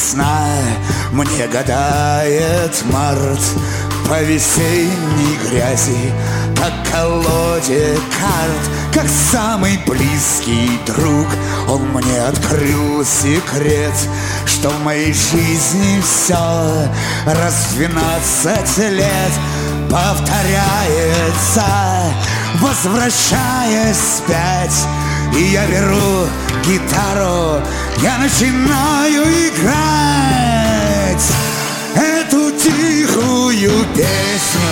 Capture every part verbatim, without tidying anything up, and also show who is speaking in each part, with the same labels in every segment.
Speaker 1: весна, мне гадает март по весенней грязи, как колоде карт, как самый близкий друг. Он мне открыл секрет, что в моей жизни все раз в двенадцать лет повторяется, возвращаясь вспять. И я беру гитару, я начинаю играть эту тихую песню.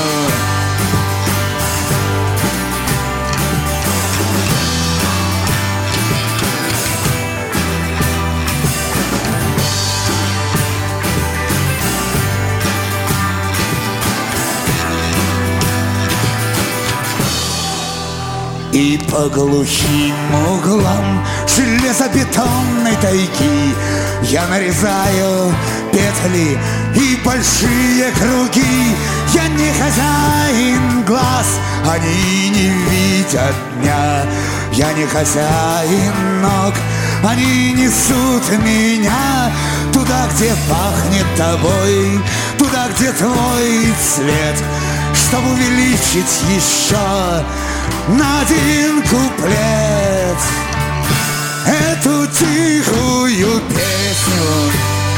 Speaker 1: И по глухим углам железобетонной тайги я нарезаю петли и большие круги. Я не хозяин глаз, они не видят дня. Я не хозяин ног, они несут меня туда, где пахнет тобой, туда, где твой цвет, чтобы увеличить еще на один куплет эту тихую песню.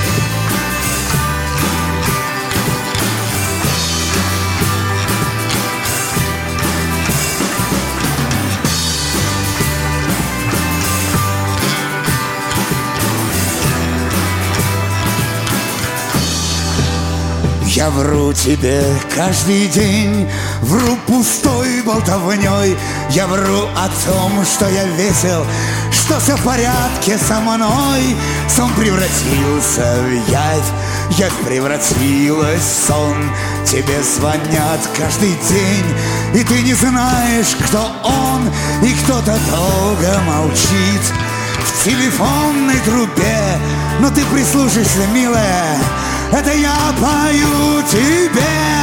Speaker 1: Я вру тебе каждый день, вру пустой болтовней. Я вру о том, что я весел, что все в порядке со мной. Сон превратился в явь, явь превратилась в сон. Тебе звонят каждый день, и ты не знаешь, кто он. И кто-то долго молчит в телефонной трубе. Но ты прислушайся, милая, это я пою тебе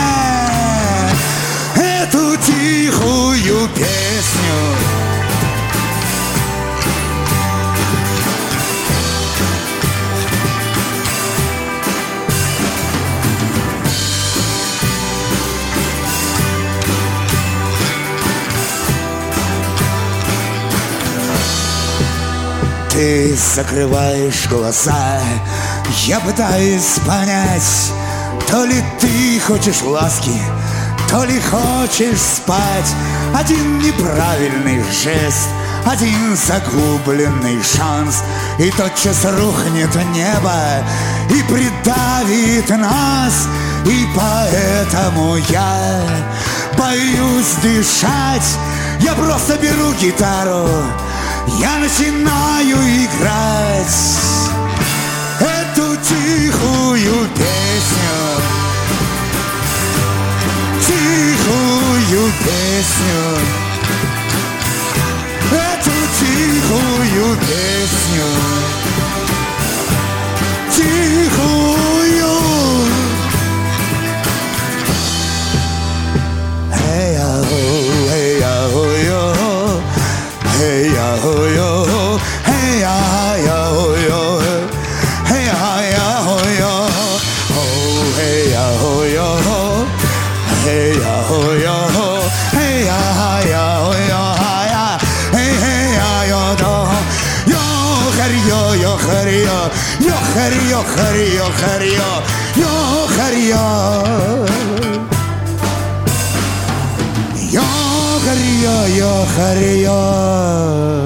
Speaker 1: эту тихую песню. Ты закрываешь глаза, я пытаюсь понять, то ли ты хочешь ласки, то ли хочешь спать. Один неправильный жест, один загубленный шанс, и тотчас рухнет небо и придавит нас. И поэтому я боюсь дышать. Я просто беру гитару, я начинаю играть эту тихую песню, тихую песню, эту тихую песню, тихую. Эй-я-хо, эй-я-хо-йо, эй-я-хо-йо, эй-я-я-хо-йо. Yo hario, hario, yo hario, yo hario, yo hario.